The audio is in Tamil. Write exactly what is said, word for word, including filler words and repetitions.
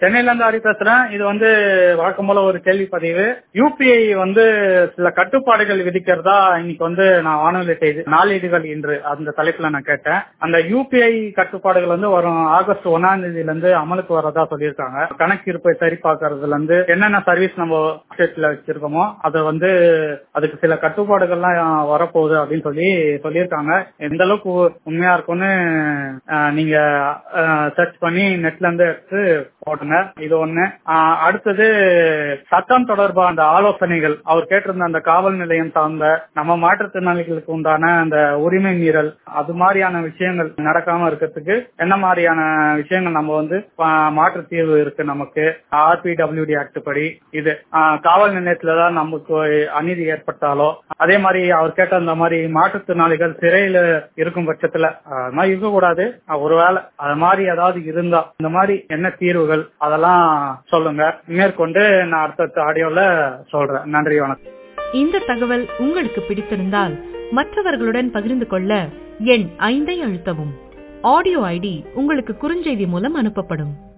சென்னையில இருந்து ஹரி பேசுறேன். இது வந்து வழக்கம் போல ஒரு கேள்வி பதிவு. யூபிஐ வந்து சில கட்டுப்பாடுகள் விதிக்கிறதா இன்னைக்கு வந்து நான் வானொலி செய்தி நாளேடுகள் இன்று அந்த தலைப்புல நான் கேட்டேன். அந்த யூபிஐ கட்டுப்பாடுகள் வந்து வரும் ஆகஸ்ட் ஒன்னாம் தேதியில இருந்து அமலுக்கு வரதா சொல்லியிருக்காங்க. கணக்கு இருப்பை சரி பார்க்கறதுல இருந்து என்னென்ன சர்வீஸ் நம்ம ஸ்டேட்ல வச்சிருக்கோமோ அதை வந்து அதுக்கு சில கட்டுப்பாடுகள்லாம் வரப்போகுது அப்படின்னு சொல்லி சொல்லியிருக்காங்க. எந்த அளவுக்கு உண்மையா இருக்கும்னு நீங்க சர்ச் பண்ணி நெட்ல இருந்து எடுத்து போட்டுங்க. இது ஒண்ணு. அடுத்தது சட்டம் தொடர்பான அந்த ஆலோசனைகள் அவர் கேட்டிருந்த அந்த காவல் நிலையம் சார்ந்த நம்ம மாற்றுத்திறனாளிகளுக்கு உண்டான அந்த உரிமை மீறல் அது மாதிரியான விஷயங்கள் நடக்காம இருக்கிறதுக்கு என்ன மாதிரியான விஷயங்கள் நம்ம வந்து மாற்று தீர்வு இருக்கு நமக்கு ஆர்பிடபிள்யூடி ஆக்ட் படி. இது காவல் நிலையத்துலதான் நமக்கு அநீதி ஏற்பட்டாலோ அதே மாதிரி அவர் கேட்ட அந்த மாதிரி மாற்றுத்திறனாளிகள் சிறையில இருக்கும் பட்சத்துல அது மாதிரி இருக்கக்கூடாது. ஒருவேளை அது மாதிரி ஏதாவது இருந்தா இந்த மாதிரி என்ன தீர்வுகள் அதெல்லாம் சொல்லுங்க. மேற்கொண்டு நான் அடுத்த ஆடியோல சொல்றேன். நன்றி, வணக்கம். இந்த தகவல் உங்களுக்கு பிடித்திருந்தால் மற்றவர்களுடன் பகிர்ந்து கொள்ள எண் ஐந்தை அழுத்தவும். ஆடியோ ஐடி உங்களுக்கு குறுஞ்செய்தி மூலம் அனுப்பப்படும்.